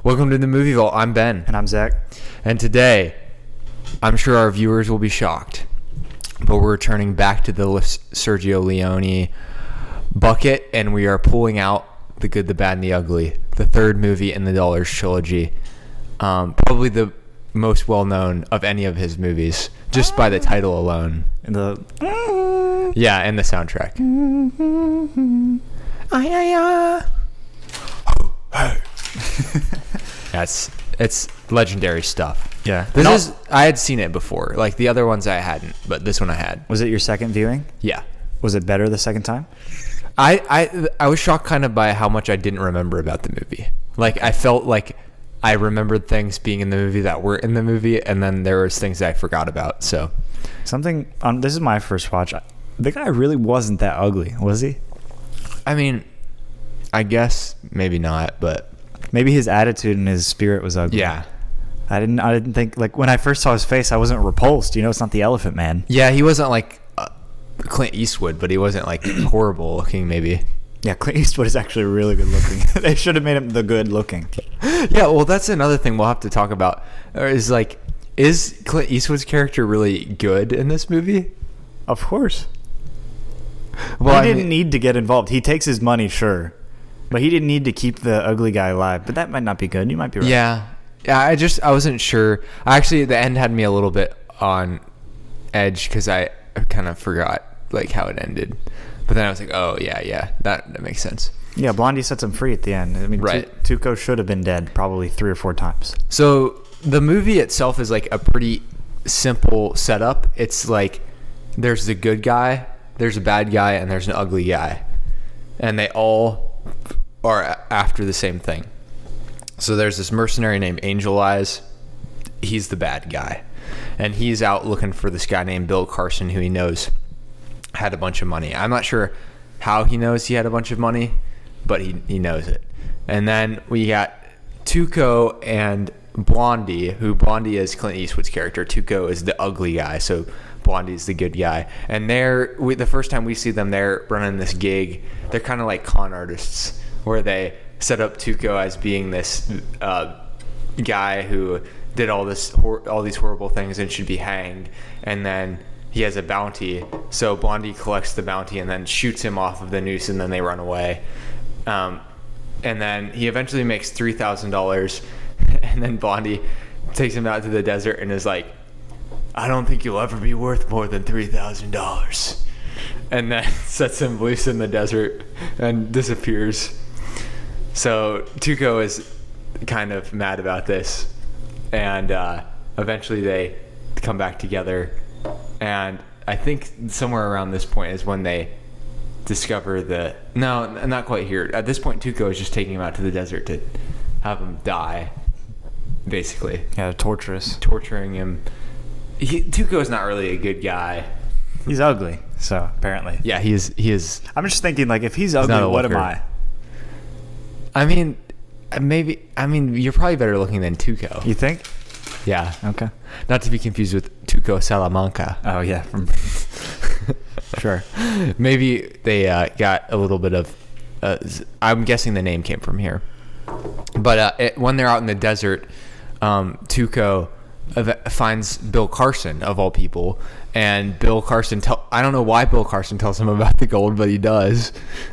Welcome to the Movie Vault. I'm Ben. And I'm Zach. And today, I'm sure our viewers will be shocked, but we're returning back to the Sergio Leone bucket, and we are pulling out The Good, the Bad, and the Ugly, the third movie in the Dollars trilogy. Probably the most well-known of any of his movies, just by the title alone. And the and the soundtrack. It's legendary stuff. Yeah. I had seen it before. Like the other ones I hadn't, but this one I had. Was it your second viewing? Yeah. Was it better the second time? I was shocked kind of by how much I didn't remember about the movie. Like I felt like I remembered things being in the movie that were in the movie, and then there was things that I forgot about. So this is my first watch. The guy really wasn't that ugly, was he? I mean, I guess maybe not, but maybe his attitude and his spirit was ugly. Yeah. I didn't think, like, when I first saw his face, I wasn't repulsed. You know, it's not the Elephant Man. Yeah, he wasn't like Clint Eastwood, but he wasn't like horrible looking maybe. Yeah, Clint Eastwood is actually really good looking. They should have made him the good looking. Yeah, well, that's another thing we'll have to talk about. Is Clint Eastwood's character really good in this movie? Of course. Well, he didn't need to get involved. He takes his money, sure. But he didn't need to keep the ugly guy alive. But that might not be good. You might be right. Yeah, I wasn't sure. Actually, the end had me a little bit on edge because I kind of forgot like how it ended. But then I was like, oh, yeah, that makes sense. Yeah, Blondie sets him free at the end. I mean, right. Tuco should have been dead probably 3 or 4 times. So the movie itself is like a pretty simple setup. It's like there's the good guy, there's a bad guy, and there's an ugly guy. And they all are after the same thing. So there's this mercenary named Angel Eyes. He's the bad guy. And he's out looking for this guy named Bill Carson, who he knows had a bunch of money. I'm not sure how he knows he had a bunch of money, but he knows it. And then we got Tuco and Blondie, who Blondie is Clint Eastwood's character. Tuco is the ugly guy, so Blondie is the good guy. And the first time we see them, they're running this gig. They're kind of like con artists, where they set up Tuco as being this guy who did all these horrible things and should be hanged. And then he has a bounty, so Blondie collects the bounty and then shoots him off of the noose, and then they run away. And then he eventually makes $3,000, and then Blondie takes him out to the desert and is like, I don't think you'll ever be worth more than $3,000. And then sets him loose in the desert and disappears. So Tuco is kind of mad about this, and eventually they come back together. And I think somewhere around this point is when they discover no, not quite here. At this point, Tuco is just taking him out to the desert to have him die, basically. Yeah, torturing him. Tuco is not really a good guy. He's ugly, so apparently. Yeah, he is. I'm just thinking, like, if he's ugly, what am I? I mean, you're probably better looking than Tuco. You think? Yeah. Okay. Not to be confused with Tuco Salamanca. Oh, yeah. Sure. Maybe they got a little bit of... I'm guessing the name came from here. But when they're out in the desert, Tuco finds Bill Carson, of all people. And Bill Carson... I don't know why Bill Carson tells him about the gold, but he does.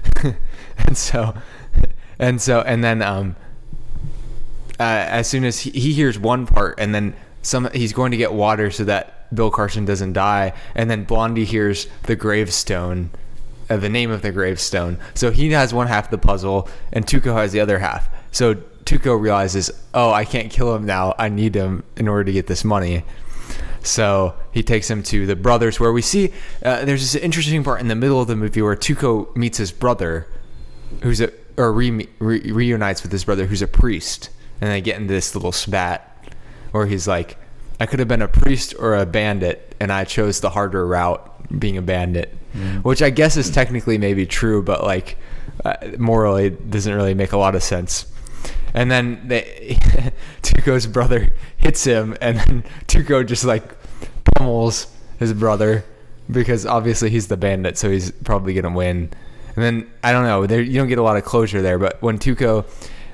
And then as soon as he hears one part, and then he's going to get water so that Bill Carson doesn't die, and then Blondie hears the gravestone, the name of the gravestone. So he has one half of the puzzle, and Tuco has the other half. So Tuco realizes, oh, I can't kill him now. I need him in order to get this money. So he takes him to the brothers, where we see there's this interesting part in the middle of the movie where Tuco meets his brother, reunites with his brother, who's a priest. And they get into this little spat where he's like, I could have been a priest or a bandit, and I chose the harder route, being a bandit. Which I guess is technically maybe true, but like morally it doesn't really make a lot of sense. And then Tuco's brother hits him, and then Tuco just like pummels his brother because obviously he's the bandit, so he's probably gonna win. And then I don't know, you don't get a lot of closure there, but when Tuco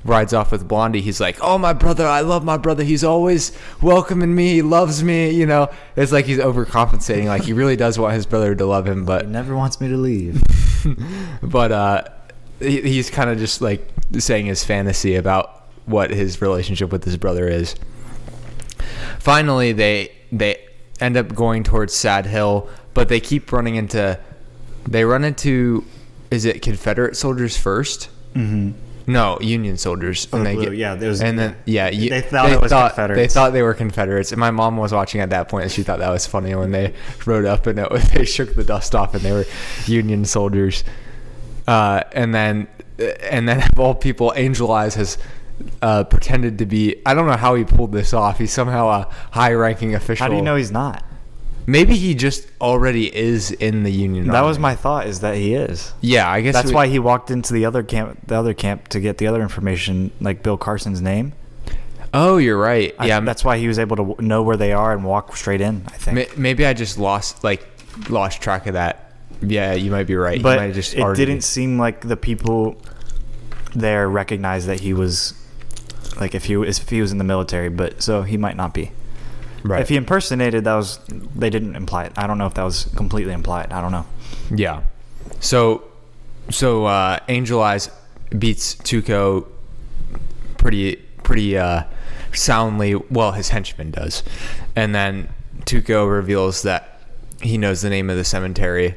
rides off with Blondie, he's like, "Oh, my brother, I love my brother. He's always welcoming me. He loves me." You know, it's like he's overcompensating. Like he really does want his brother to love him, but He never wants me to leave. but he's kind of just like saying his fantasy about what his relationship with his brother is. Finally, they end up going towards Sad Hill, but they keep running into. They run into, is it Confederate soldiers first? Mm-hmm. No, Union soldiers. Oh, And blue. Yeah, there was. and then They thought it was Confederates. They thought they were Confederates, and my mom was watching at that point, and she thought that was funny when they rode up and they shook the dust off, and they were Union soldiers. And then of all people, Angel Eyes has pretended to be. I don't know how he pulled this off. He's somehow a high-ranking official. How do you know he's not? Maybe he just already is in the Union That Army. was my thought. Is that he is? Yeah, I guess That's why he walked into the other camp to get the other information, like Bill Carson's name. Oh, you're right. Yeah, that's why he was able to know where they are and walk straight in, I think. Maybe I just lost track of that. Yeah, you might be right. But He might just it didn't seem like the people there recognized that he was, like, if he was in the military. But so he might not be. Right. If he impersonated, they didn't imply it. I don't know if that was completely implied. I don't know. Yeah. So Angel Eyes beats Tuco pretty soundly. Well, his henchman does, and then Tuco reveals that he knows the name of the cemetery.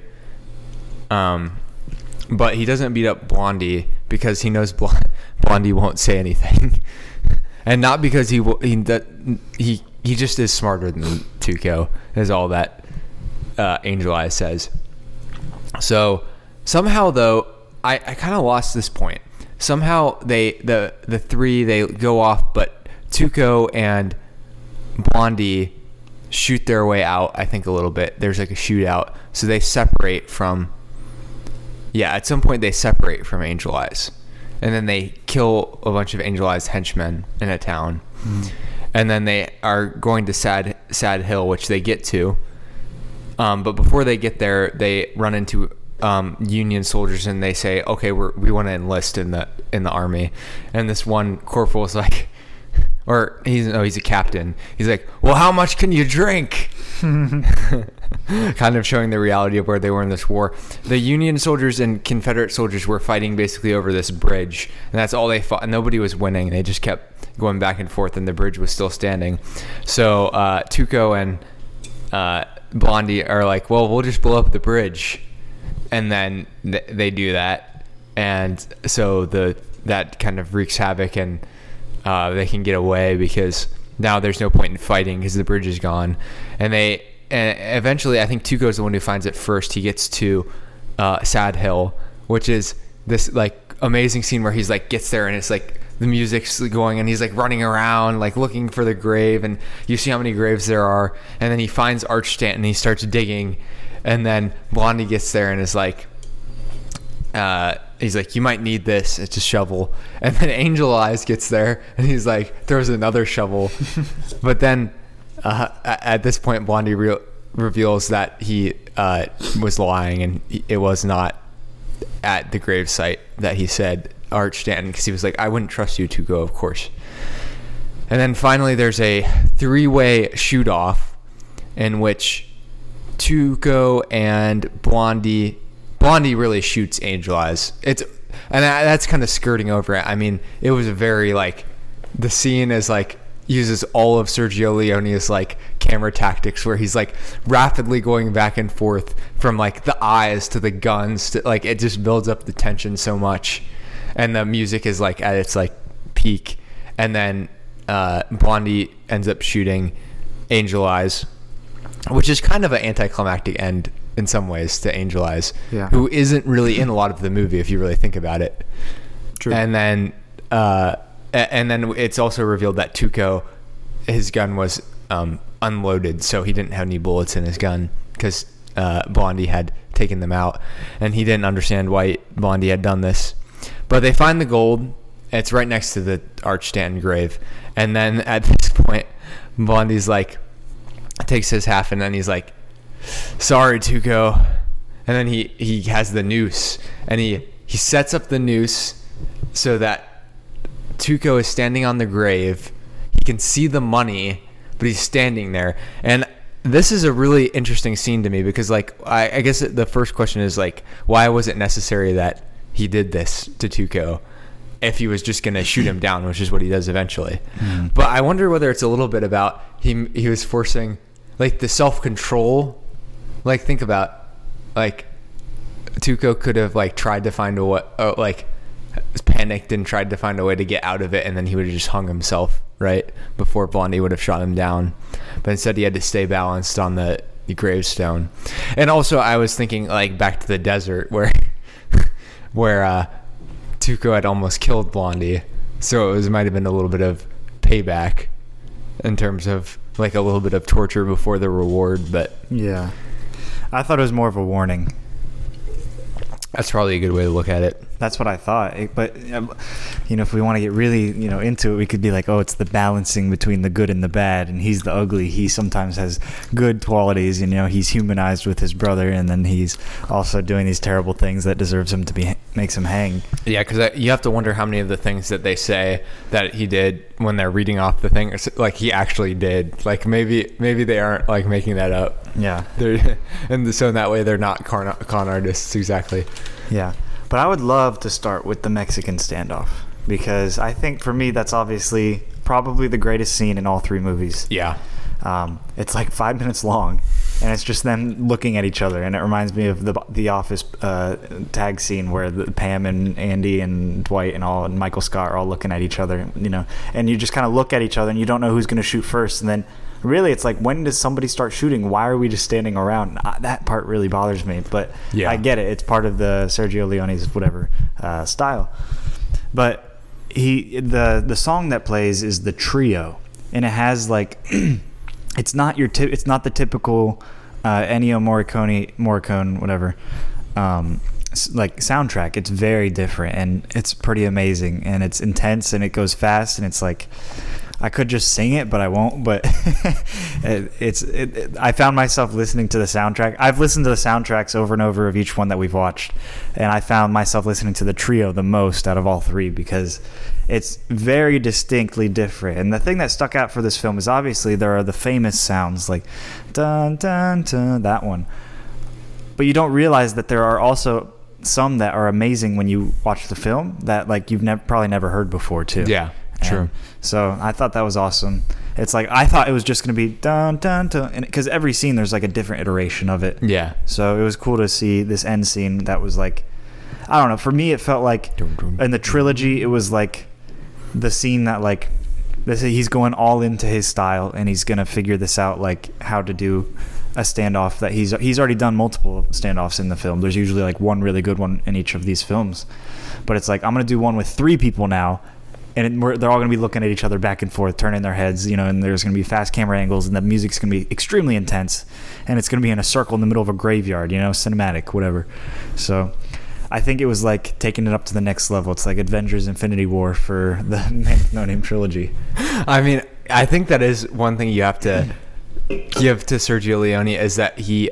But he doesn't beat up Blondie because he knows Blondie won't say anything, and not because he just is smarter than Tuco, is all that Angel Eyes says. So somehow, though, I kind of lost this point. Somehow the three, they go off, but Tuco and Blondie shoot their way out, I think, a little bit. There's like a shootout. So they separate from... Yeah, at some point they separate from Angel Eyes. And then they kill a bunch of Angel Eyes henchmen in a town. Mm. And then they are going to Sad Hill, which they get to. But before they get there, they run into Union soldiers, and they say, "Okay, we want to enlist in the army." And this one corporal is like, or he's a captain. He's like, "Well, how much can you drink?" Kind of showing the reality of where they were in this war. The Union soldiers and Confederate soldiers were fighting basically over this bridge, and that's all they fought. And nobody was winning. They just kept going back and forth, and the bridge was still standing. So Tuco and Blondie are like, "Well, we'll just blow up the bridge," and then they do that, and so that kind of wreaks havoc, and they can get away because now there's no point in fighting because the bridge is gone. And eventually, I think Tuco's the one who finds it first. He gets to Sad Hill, which is this like amazing scene where he's like gets there, and it's like the music's going, and he's like running around like looking for the grave, and you see how many graves there are. And then he finds Arch Stanton, and he starts digging, and then Blondie gets there and is like, he's like, "You might need this. It's a shovel." And then Angel Eyes gets there, and he's like, throws another shovel. But then at this point, Blondie reveals that he was lying, and it was not at the gravesite that he said Arch Stanton, because he was like, "I wouldn't trust you to go, of course." And then finally, there's a three-way shoot-off in which Tuco and Blondie really shoots Angel Eyes. That's kind of skirting over it. I mean, it was a very like, the scene is like uses all of Sergio Leone's like camera tactics, where he's like rapidly going back and forth from like the eyes to the guns to like, it just builds up the tension so much, and the music is like at its like peak, and then Blondie ends up shooting Angel Eyes, which is kind of an anticlimactic end in some ways to Angel Eyes, yeah, who isn't really in a lot of the movie if you really think about it. True. And then it's also revealed that Tuco, his gun was unloaded, so he didn't have any bullets in his gun because Blondie had taken them out, and he didn't understand why Blondie had done this. But they find the gold. It's right next to the Arch Stanton grave, and then at this point, Blondie's like, takes his half, and then he's like, "Sorry, Tuco." And then he has the noose, and he sets up the noose so that Tuco is standing on the grave. He can see the money, but he's standing there. And this is a really interesting scene to me because, like, I guess the first question is, like, why was it necessary that he did this to Tuco if he was just going to shoot him down, which is what he does eventually. But I wonder whether it's a little bit about he was forcing, like, the self-control. Like, think about, like, Tuco could have, like, tried to find a way, like, panicked and tried to find a way to get out of it, and then he would have just hung himself, right, before Blondie would have shot him down. But instead he had to stay balanced on the gravestone. And also I was thinking, like, back to the desert where Tuco had almost killed Blondie, so it might have been a little bit of payback in terms of, like, a little bit of torture before the reward. But yeah, I thought it was more of a warning. That's probably a good way to look at it. That's what I thought. But, you know, if we want to get really, you know, into it, we could be like, oh, it's the balancing between the good and the bad, and he's the ugly. He sometimes has good qualities, you know, he's humanized with his brother, and then he's also doing these terrible things that deserves him to be, makes him hang. Yeah, because you have to wonder how many of the things that they say that he did when they're reading off the thing, like, he actually did. Like, maybe they aren't, like, making that up. Yeah. And so in that way, they're not con artists, exactly. Yeah. But I would love to start with the Mexican standoff, because I think for me that's obviously probably the greatest scene in all three movies. Yeah. It's like 5 minutes long, and it's just them looking at each other, and it reminds me of the Office tag scene where Pam and Andy and Dwight and Michael Scott are all looking at each other, you know, and you just kind of look at each other and you don't know who's going to shoot first, and then really it's like, when does somebody start shooting? Why are we just standing around? That part really bothers me, but yeah. I get it. It's part of the Sergio Leone's whatever style. But the song that plays is the Trio, and it has, like, it's not the typical Ennio Morricone whatever like soundtrack. It's very different, and it's pretty amazing, and it's intense, and it goes fast, and it's like, I could just sing it, but I won't. But I found myself listening to the soundtrack. I've listened to the soundtracks over and over of each one that we've watched, and I found myself listening to the Trio the most out of all three, because it's very distinctly different. And the thing that stuck out for this film is, obviously, there are the famous sounds like dun dun dun, that one, but you don't realize that there are also some that are amazing when you watch the film that, like, you've probably never heard before too. Yeah. True. And so I thought that was awesome. It's like, I thought it was just going to be dun dun dun, because every scene there's like a different iteration of it. Yeah. So it was cool to see this end scene that was like, I don't know, for me it felt like in the trilogy it was like the scene that, like, he's going all into his style, and he's going to figure this out, like, how to do a standoff that he's already done multiple standoffs in the film. There's usually like one really good one in each of these films, but it's like, I'm going to do one with 3 people now, and they're all going to be looking at each other back and forth, turning their heads, you know, and there's going to be fast camera angles, and the music's going to be extremely intense, and it's going to be in a circle in the middle of a graveyard, you know, cinematic, whatever. So I think it was like taking it up to the next level. It's like Avengers Infinity War for the Man with No Name trilogy. I mean, I think that is one thing you have to give to Sergio Leone, is that he,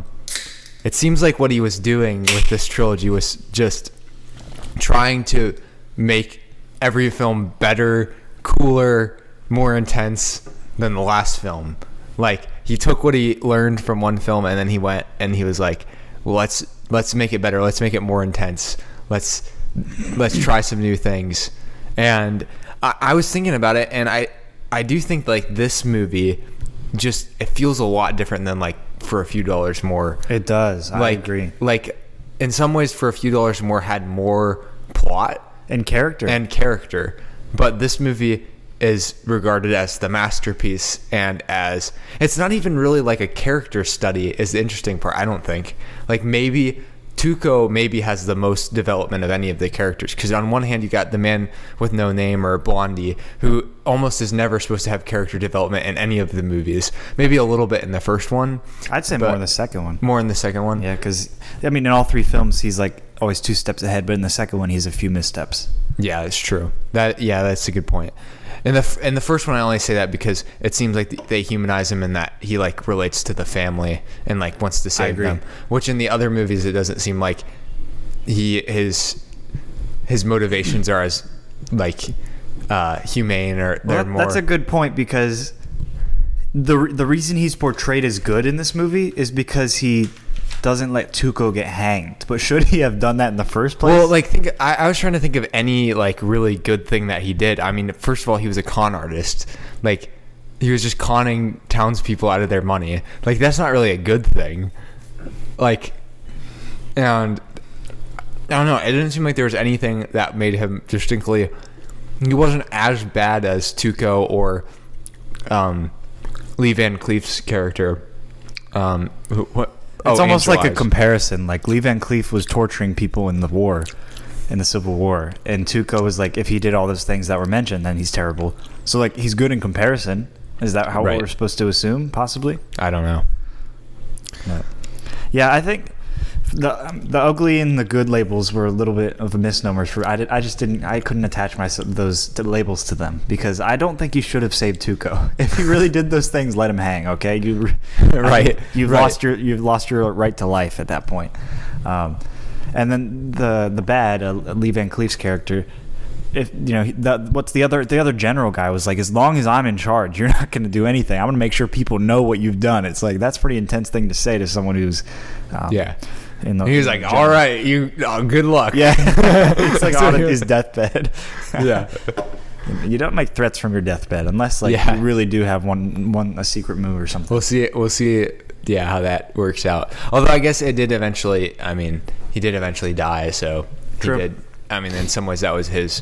it seems like what he was doing with this trilogy was just trying to make every film better, cooler, more intense than the last film. Like, he took what he learned from one film, and then he went and he was like, well, let's make it better. Let's make it more intense. Let's try some new things. And I was thinking about it, and I do think, like, this movie just, it feels a lot different than, like, For a Few Dollars More. It does. I agree. Like, in some ways, For a Few Dollars More had more plot and character, but this movie is regarded as the masterpiece, and as, it's not even really like a character study is the interesting part, I don't think. Like, maybe Tuco has the most development of any of the characters, because on one hand you got the Man with No Name, or Blondie, who almost is never supposed to have character development in any of the movies. Maybe a little bit in the first one. I'd say more in the second one. More in the second one? Yeah, because, I mean, in all 3 films he's like always 2 steps ahead, but in the second one he's a few missteps. Yeah, it's true. That's a good point. In the first one, I only say that because it seems like they humanize him in that he, like, relates to the family and, like, wants to save them. Which in the other movies, it doesn't seem like his motivations are as, like, humane, or they're more. That's a good point, because the reason he's portrayed as good in this movie is because he doesn't let Tuco get hanged. But should he have done that in the first place? Well, like, I was trying to think of any like really good thing that he did. I mean, first of all, he was a con artist. Like, he was just conning townspeople out of their money. Like, that's not really a good thing. Like, and I don't know. It didn't seem like there was anything that made him distinctly. He wasn't as bad as Tuco or Lee Van Cleef's character. It's almost like a comparison. Like, Lee Van Cleef was torturing people in the Civil War, and Tuco was like, if he did all those things that were mentioned, then he's terrible. So, like, he's good in comparison. Is that how we're supposed to assume? Possibly. I don't know. No. Yeah, I think the ugly and the good labels were a little bit of a misnomer. I couldn't attach those labels to them, because I don't think you should have saved Tuco. If you really did those things, let him hang. Okay, you've lost your right to life at that point. And then the bad Lee Van Cleef's character. If what's the other general guy was like, as long as I'm in charge, you're not going to do anything. I'm going to make sure people know what you've done. It's like, that's a pretty intense thing to say to someone who's he was like, all right, good luck. Yeah. It's like on his deathbed. Yeah. You don't make threats from your deathbed unless you really do have a secret move or something. We'll see how that works out. Although I guess it did eventually. I mean, he did eventually die, so True. He did. I mean, in some ways that was his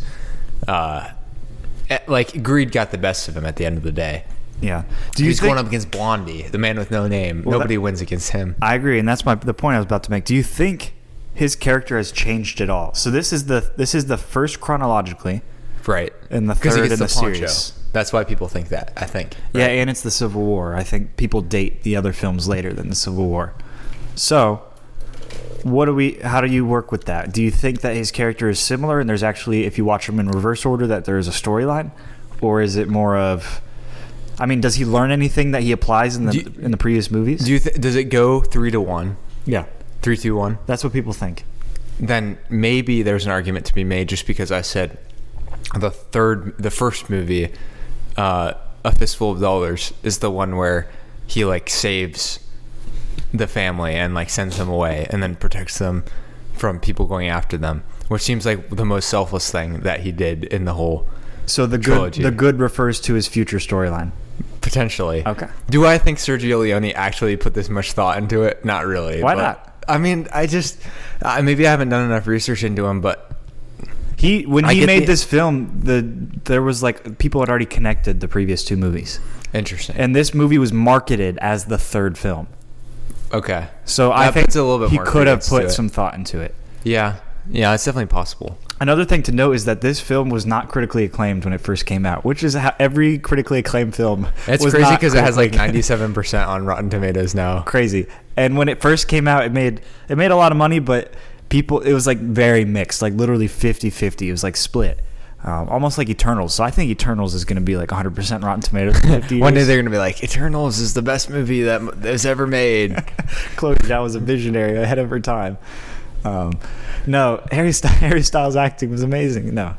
greed got the best of him at the end of the day. Yeah. He's going up against Blondie, the man with no name. Nobody wins against him. I agree, and that's the point I was about to make. Do you think his character has changed at all? So this is the first chronologically, right? And the third in the series. That's why people think that, I think. Right? Yeah, and it's the Civil War. I think people date the other films later than the Civil War. So how do you work with that? Do you think that his character is similar, and there's actually, if you watch him in reverse order, that there is a storyline? Or is it more of, I mean, does he learn anything that he applies in the previous movies? Does it go 3-1? Yeah. 3-2-1? That's what people think. Then maybe there's an argument to be made, just because I said the first movie, A Fistful of Dollars, is the one where he like saves the family and like sends them away and then protects them from people going after them, which seems like the most selfless thing that he did in the whole trilogy. The good refers to his future storyline. Potentially. Okay. Do I think Sergio Leone actually put this much thought into it? Not really. Why not? I mean, maybe I haven't done enough research into him, but when he made this film, there was like, people had already connected the previous two movies. Interesting. And this movie was marketed as the third film. Okay. So I think a little bit he more could have put some thought into it. Yeah. Yeah, it's definitely possible. Another thing to note is that this film was not critically acclaimed when it first came out, which is how every critically acclaimed film. It's crazy because it has like 97% on Rotten Tomatoes now. Crazy. And when it first came out, it made a lot of money, but it was like very mixed, like literally 50-50. It was like split. Almost like Eternals. So I think Eternals is going to be like 100% Rotten Tomatoes in 50 years. One day they're going to be like, Eternals is the best movie that was ever made. Chloe Zhao was a visionary ahead of her time. No, Harry Styles' acting was amazing. No.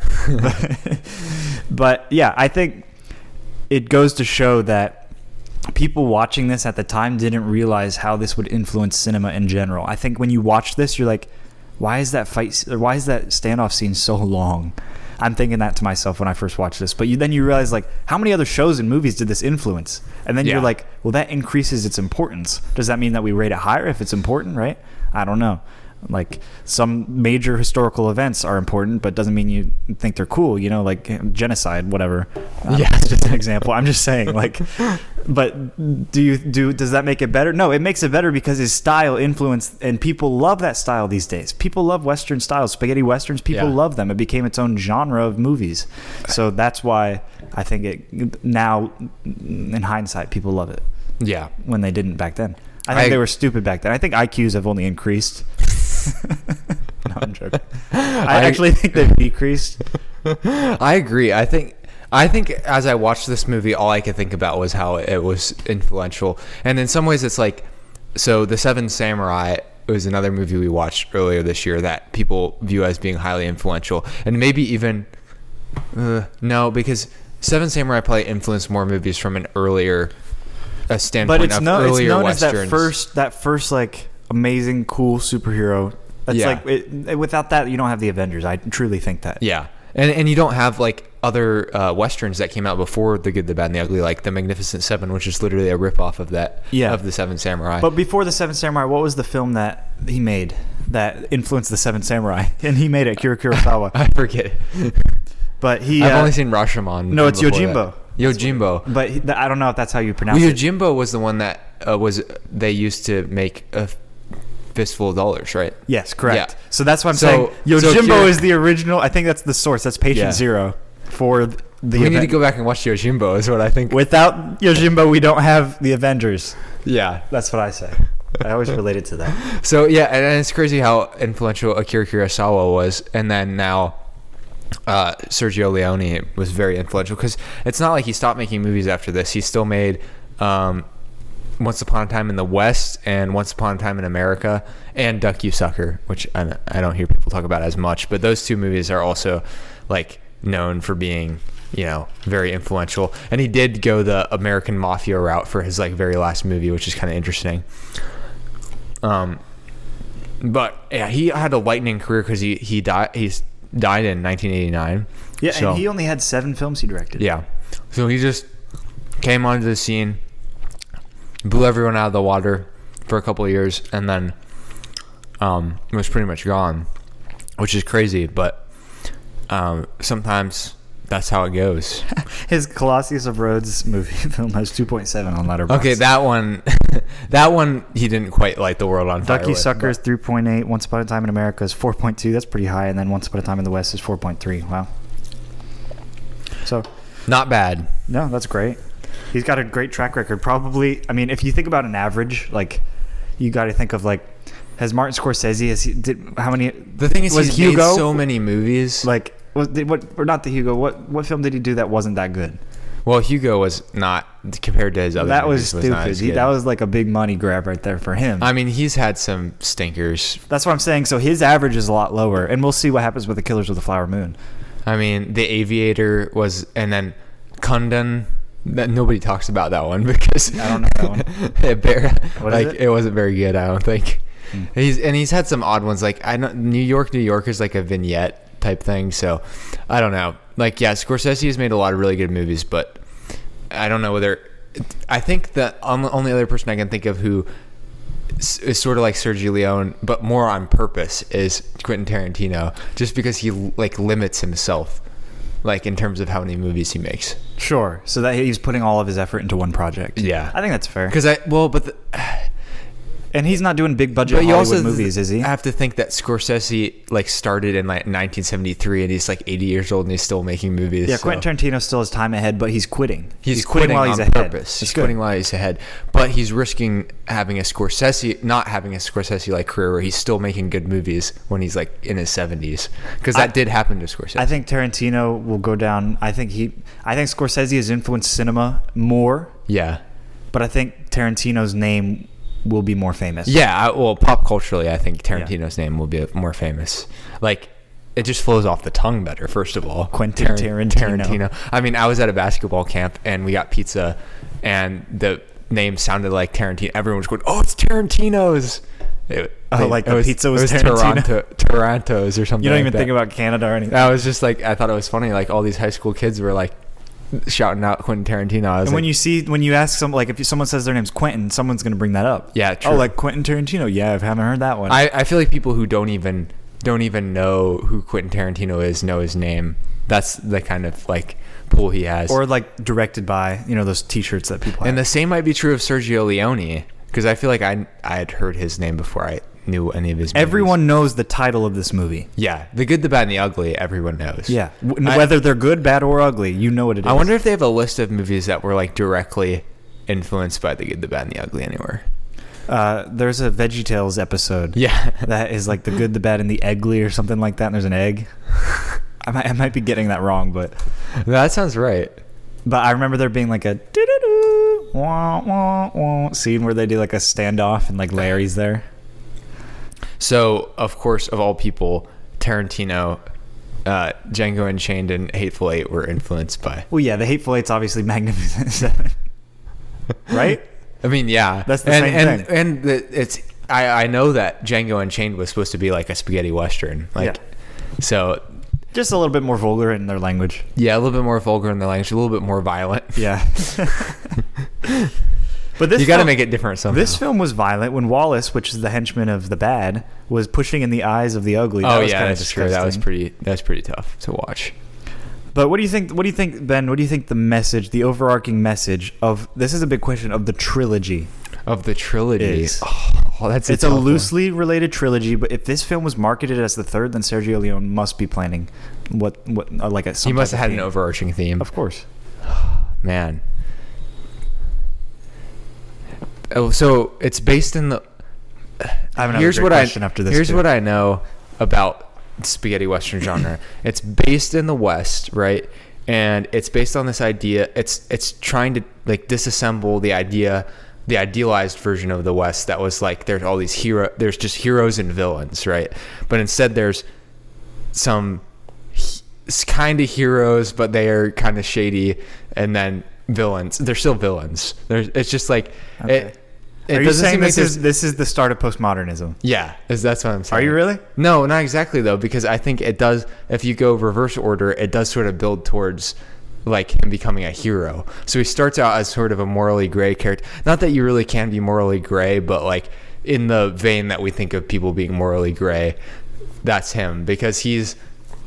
But yeah, I think it goes to show that people watching this at the time didn't realize how this would influence cinema in general. I think when you watch this, you're like, why is that standoff scene so long? I'm thinking that to myself when I first watched this. But then you realize, like, how many other shows and movies did this influence? And then you're like, well, that increases its importance. Does that mean that we rate it higher if it's important, right? I don't know. Like, some major historical events are important, but doesn't mean you think they're cool, like genocide, whatever. It's just an example. I'm just saying, like, but does that make it better? No, it makes it better because his style influenced, and people love that style these days. People love Western styles, spaghetti Westerns. People love them. It became its own genre of movies. So that's why I think now, in hindsight, people love it. Yeah. When they didn't back then. I think they were stupid back then. I think IQs have only increased. No, I'm joking. I actually think they've decreased. I agree. I think as I watched this movie, all I could think about was how it was influential. And in some ways, it's like, so The Seven Samurai was another movie we watched earlier this year that people view as being highly influential. And maybe even No, because Seven Samurai probably influenced more movies from an earlier standpoint. But it's known Westerns. as that first like amazing, cool superhero. That's like without that, you don't have the Avengers. I truly think that. Yeah, and you don't have like other Westerns that came out before The Good, the Bad, and the Ugly, like The Magnificent Seven, which is literally a ripoff of that. Yeah. Of the Seven Samurai. But before the Seven Samurai, what was the film that he made that influenced the Seven Samurai? And he made it, Akira Kurosawa. I forget. But I've only seen Rashomon. No, it's Yojimbo. Yojimbo. But I don't know if that's how you pronounce it. Yojimbo was the one that they used to make a fistful of dollars, right? Yes, correct. Yeah. So that's what I'm saying. Yojimbo is the original. I think that's the source. That's Patient Zero for the We need to go back and watch Yojimbo is what I think. Without Yojimbo, we don't have the Avengers. Yeah. That's what I say. I always related to that. So, yeah, and it's crazy how influential Akira Kurosawa was. And then now Sergio Leone was very influential because it's not like he stopped making movies after this. He still made Once Upon a Time in the West and Once Upon a Time in America and Duck You Sucker, which I don't hear people talk about as much. But those two movies are also like known for being, very influential. And he did go the American Mafia route for his like very last movie, which is kind of interesting. But yeah, he had a lightning career because he died in 1989. Yeah, so, and he only had 7 films he directed. Yeah, so he just came onto the scene, blew everyone out of the water for a couple of years, and then was pretty much gone, which is crazy. But sometimes that's how it goes. His Colossus of Rhodes movie film has 2.7 on Letterboxd. Okay, that one he didn't quite light the world on fire. Ducky Sucker is 3.8. Once Upon a Time in America is 4.2. That's pretty high. And then Once Upon a Time in the West is 4.3. Wow. So not bad. No, that's great. He's got a great track record. Probably, I mean, if you think about an average, like you got to think of like, has Martin Scorsese how many? The thing is, he's made so many movies. Like not the Hugo? What film did he do that wasn't that good? Well, Hugo was not compared to his other. That was stupid. That was like a big money grab right there for him. I mean, he's had some stinkers. That's what I'm saying. So his average is a lot lower, and we'll see what happens with The Killers of the Flower Moon. I mean, The Aviator was, and then Kundun. That nobody talks about that one because I don't know that one. It wasn't very good. I don't think. He's had some odd ones. Like New York is like a vignette type thing. So I don't know. Like, yeah, Scorsese has made a lot of really good movies, but I don't know whether. I think the only other person I can think of who is sort of like Sergio Leone, but more on purpose, is Quentin Tarantino, just because he like limits himself, like in terms of how many movies he makes. Sure. So that he's putting all of his effort into one project. Yeah, I think that's fair. And he's not doing big budget Hollywood movies, is he? I have to think that Scorsese like started in like 1973, and he's like 80 years old, and he's still making movies. Yeah, Quentin Tarantino still has time ahead, but he's quitting. He's quitting while he's ahead. Purpose. He's quitting while he's ahead, but he's risking not having a Scorsese-like career where he's still making good movies when he's like in his 70s, because that did happen to Scorsese. I think Tarantino will go down. I think Scorsese has influenced cinema more. Yeah, but I think Tarantino's name will be more famous. Yeah, pop culturally, I think Tarantino's name will be more famous. Like, it just flows off the tongue better, first of all. Quentin Tarantino. I mean, I was at a basketball camp, and we got pizza, and the name sounded like Tarantino. Everyone was going, "Oh, it's Tarantino's." The pizza was Tarantino. Toronto's or something. You don't even think about Canada or anything. I was just like, I thought it was funny. Like, all these high school kids were like shouting out Quentin Tarantino. And when you ask if someone says their name's Quentin, someone's going to bring that up. Yeah, true. Oh, like Quentin Tarantino. Yeah, I haven't heard that one. I feel like people who don't even know who Quentin Tarantino is know his name. That's the kind of like pool he has. Or like directed by, those T-shirts that people have. And the same might be true of Sergio Leone, because I feel like I had heard his name before I knew any of his movies. Everyone knows the title of this movie. Yeah, The Good, the Bad, and the Ugly, everyone knows. Yeah, whether they're good, bad, or ugly, you know what it is. I wonder if they have a list of movies that were like directly influenced by The Good, the Bad, and the Ugly anywhere. There's a VeggieTales episode. Yeah, that is like The Good, the Bad, and the Eggly or something like that. And there's an egg. I might be getting that wrong, but that sounds right. But I remember there being like a doo-doo-doo, wah, wah, wah scene where they do like a standoff and like Larry's there. So, of course, of all people, Tarantino Django Unchained and Hateful Eight were influenced by. Well, yeah, the Hateful Eight's obviously Magnificent Seven, right? I mean, yeah, that's the same thing. And it's I know that Django Unchained was supposed to be like a spaghetti western, like so. Just a little bit more vulgar in their language. Yeah, a little bit more vulgar in their language, a little bit more violent. Yeah. But this you got to make it different somehow. This film was violent when Wallace, which is the henchman of the bad, was pushing in the eyes of the ugly. That's true. That was pretty tough to watch. But what do you think? What do you think, Ben? What do you think the message, the overarching message of this is a big question of the trilogy? Of the trilogy, is. It's a loosely related trilogy. But if this film was marketed as the third, then Sergio Leone must be planning what like a. He must have had an overarching theme. Of course, man. Oh, so it's based in the. Here's what I know about spaghetti western genre. It's based in the West, right? And it's based on this idea. It's trying to like disassemble the idea, the idealized version of the West that was like there's all these there's just heroes and villains, right? But instead there's some kind of heroes, but they are kind of shady, and then villains. They're still villains. It's just like Are you saying this is the start of postmodernism? Yeah, that's what I'm saying. Are you really? No, not exactly though, because I think it does. If you go reverse order, it does sort of build towards like him becoming a hero. So he starts out as sort of a morally gray character. Not that you really can be morally gray, but like in the vein that we think of people being morally gray, that's him, because he's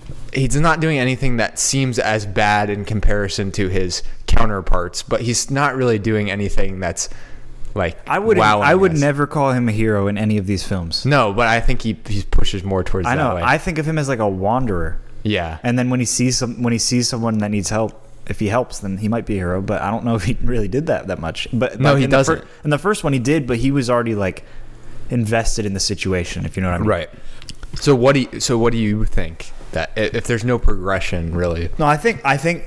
not doing anything that seems as bad in comparison to his counterparts, but he's not really doing anything that's like I would never call him a hero in any of these films. No, but I think he pushes more towards that way. I think of him as like a wanderer. Yeah. And then when he sees someone that needs help, if he helps, then he might be a hero, but I don't know if he really did that much. But no, he doesn't. In the first one he did, but he was already like invested in the situation, if you know what I mean. Right. So what do you think that if there's no progression really? No, I think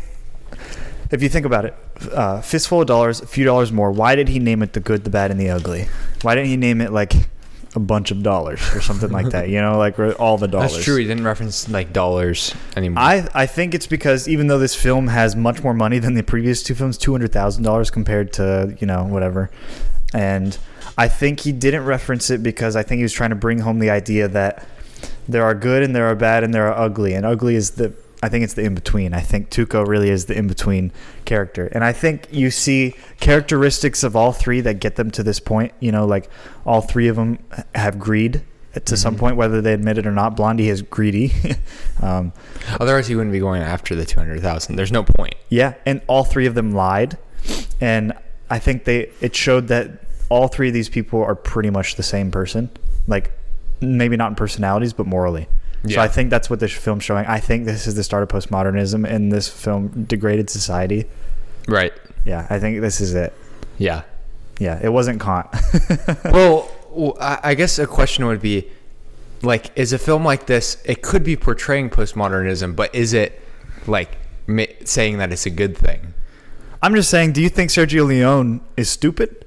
if you think about it, fistful of dollars, a few dollars more. Why did he name it The Good, the Bad, and the Ugly? Why didn't he name it like a bunch of dollars or something like that? You know, like all the dollars. That's true. He didn't reference like dollars anymore. I think it's because even though this film has much more money than the previous two films, $200,000 compared to, you know, whatever. And I think he didn't reference it because I think he was trying to bring home the idea that there are good and there are bad and there are ugly. And ugly is I think it's the in-between. I think Tuco really is the in-between character. And I think you see characteristics of all three that get them to this point. You know, like all three of them have greed to some point, whether they admit it or not. Blondie is greedy. Otherwise, he wouldn't be going after the 200,000. There's no point. Yeah, and all three of them lied. And I think it showed that all three of these people are pretty much the same person. Like, maybe not in personalities, but morally. Yeah. So I think that's what this film's showing. I think this is the start of postmodernism, and this film degraded society. Right. Yeah, I think this is it. Yeah. Yeah, it wasn't Kant. Well, I guess a question would be, like, is a film like this, it could be portraying postmodernism, but is it, like, saying that it's a good thing? I'm just saying, do you think Sergio Leone is stupid?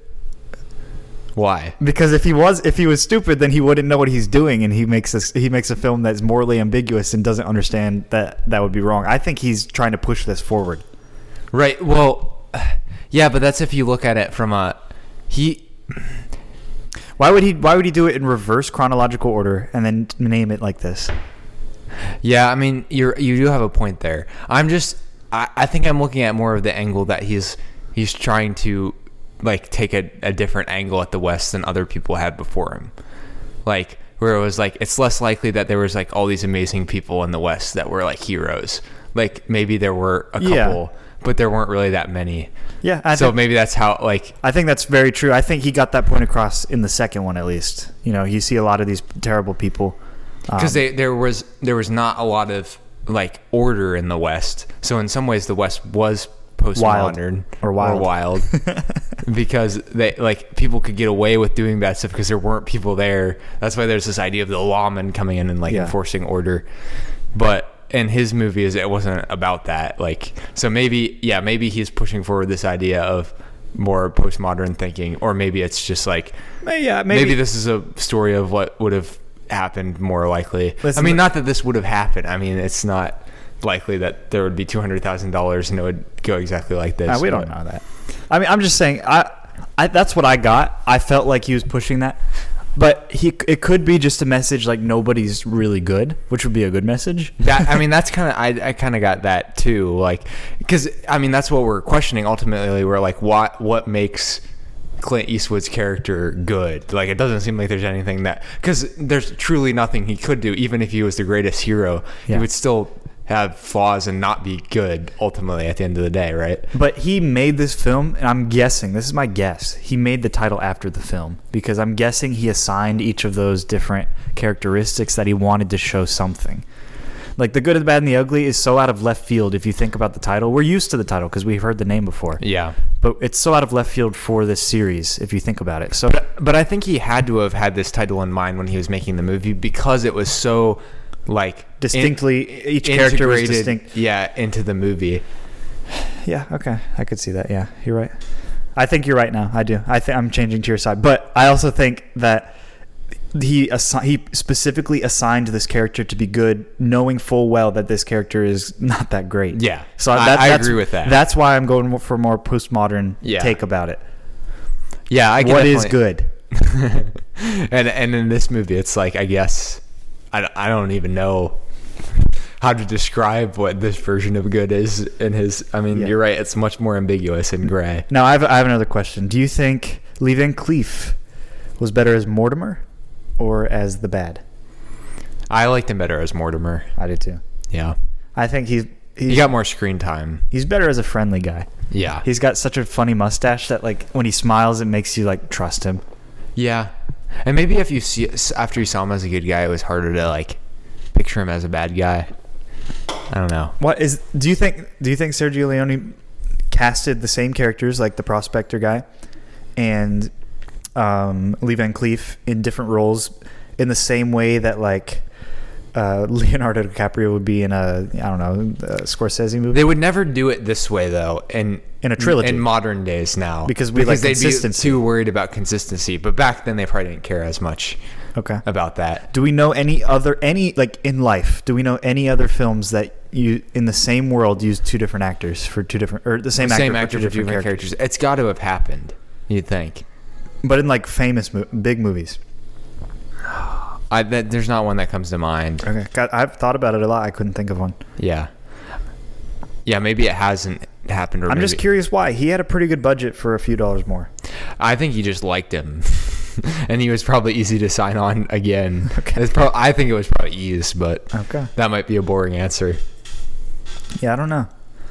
Why? Because if he was stupid, then he wouldn't know what he's doing, and he makes a film that's morally ambiguous and doesn't understand that would be wrong. I think he's trying to push this forward. Right. Well, yeah, but that's if you look at it from Why would he do it in reverse chronological order and then name it like this? Yeah, I mean, you do have a point there. I think I'm looking at more of the angle that he's trying to, like, take a different angle at the West than other people had before him. Like, where it was like, it's less likely that there was like all these amazing people in the West that were like heroes. Like, maybe there were a couple, but there weren't really that many. Yeah. So maybe that's how, like, I think that's very true. I think he got that point across in the second one, at least. You know, you see a lot of these terrible people. Because there was not a lot of, like, order in the West. So in some ways the West was postmodern or wild. Because they, like, people could get away with doing bad stuff because there weren't people there. That's why there's this idea of the lawman coming in and, like, enforcing order. But in his movies, it wasn't about that. Like, so maybe he's pushing forward this idea of more postmodern thinking, or maybe it's just like, maybe this is a story of what would have happened more likely. Listen, I mean, not that this would have happened. I mean, it's not likely that there would be $200,000 and it would go exactly like this. We don't know that. I mean, I'm just saying, I that's what I got. I felt like he was pushing that. But it could be just a message like nobody's really good, which would be a good message. I mean, that's kind of I kind of got that too, like, because I mean that's what we're questioning ultimately. We're like, what makes Clint Eastwood's character good? Like, it doesn't seem like there's anything that, because there's truly nothing he could do, even if he was the greatest hero. He would still have flaws and not be good ultimately at the end of the day, right? But he made this film, and I'm guessing, this is my guess, he made the title after the film, because I'm guessing he assigned each of those different characteristics that he wanted to show something. Like, The Good, the Bad, and the Ugly is so out of left field if you think about the title. We're used to the title because we've heard the name before. Yeah. But it's so out of left field for this series if you think about it. So, but I think he had to have had this title in mind when he was making the movie, because it was so, like, distinctly each character was distinct. Yeah, into the movie. Yeah, okay, I could see that. Yeah, you're right. I think you're right now. I do. I think I'm changing to your side, but I also think that he specifically assigned this character to be good, knowing full well that this character is not that great. Yeah, so I agree with that. That's why I'm going for a more postmodern take about it. Yeah, what is good? and in this movie, it's like, I guess I don't even know how to describe what this version of good is in his. I mean, you're right. It's much more ambiguous and gray. Now, I have another question. Do you think Lee Van Cleef was better as Mortimer or as the bad? I liked him better as Mortimer. I did too. Yeah. I think he got more screen time. He's better as a friendly guy. Yeah. He's got such a funny mustache that, like, when he smiles, it makes you, like, trust him. Yeah. And maybe after you saw him as a good guy, it was harder to, like, picture him as a bad guy. I don't know. Do you think Sergio Leone casted the same characters, like the prospector guy and Lee Van Cleef, in different roles in the same way that, like, Leonardo DiCaprio would be in a Scorsese movie? They would never do it this way, though, in a trilogy in modern days now, because they'd be too worried about consistency. But back then, they probably didn't care as much. About that. Do we know any like in life? Do we know any other films that you in the same world use two different actors for two different, or the same actor for two different characters? It's got to have happened, you'd think. But in, like, famous big movies. There's not one that comes to mind. Okay, I've thought about it a lot. I couldn't think of one. Yeah, maybe it hasn't happened. I'm just curious why. He had a pretty good budget for a few dollars more. I think he just liked him, and he was probably easy to sign on again. I think it was probably ease, but that might be a boring answer. Yeah, I don't know.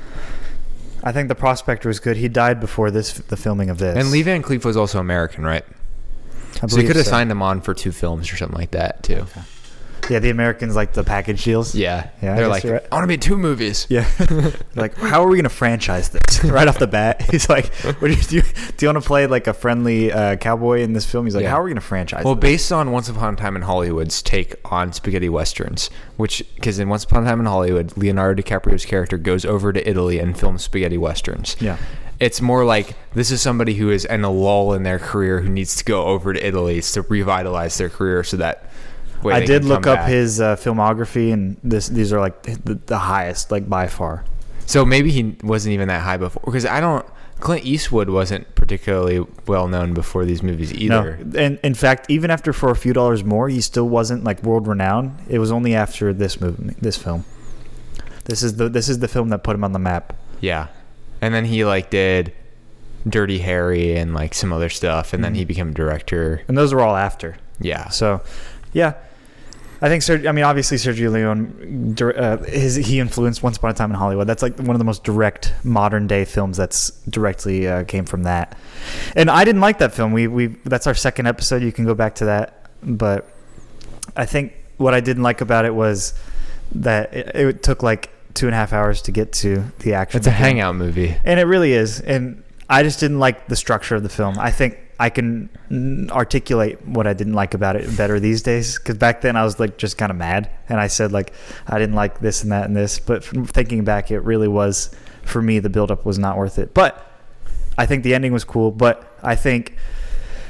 I think The Prospector was good. He died before the filming of this. And Lee Van Cleef was also American, right? So he could have signed him on for 2 films or something like that too. Okay. Yeah, the Americans like the package deals. Yeah. They're like, right. I want to be in 2 movies. Yeah. Like, how are we going to franchise this right off the bat? He's like, do you want to play, like, a friendly cowboy in this film? He's like, how are we going to franchise this? Based on Once Upon a Time in Hollywood's take on spaghetti westerns, because in Once Upon a Time in Hollywood, Leonardo DiCaprio's character goes over to Italy and films spaghetti westerns. Yeah. It's more like this is somebody who is in a lull in their career who needs to go over to Italy to revitalize their career so that I did look up his filmography, and these are, like, the highest, like, by far. So maybe he wasn't even that high before, because Clint Eastwood wasn't particularly well known before these movies either. No, and in fact, even after For a Few Dollars More, he still wasn't, like, world renowned. It was only after this film. This is the film that put him on the map. Yeah. And then he, like, did Dirty Harry and, like, some other stuff, and then he became a director. And those were all after. Yeah. So, yeah. I think obviously Sergio Leone, he influenced Once Upon a Time in Hollywood. That's, like, one of the most direct modern day films that's directly came from that. And I didn't like that film. We that's our second episode. You can go back to that. But I think what I didn't like about it was that it took, like, 2.5 hours to get to the action. It's a hangout movie. And it really is. And I just didn't like the structure of the film. I think I can articulate what I didn't like about it better these days, because back then I was, like, just kind of mad, and I said, like, I didn't like this and that and this, but from thinking back, it really was, for me, the buildup was not worth it. But I think the ending was cool, but I think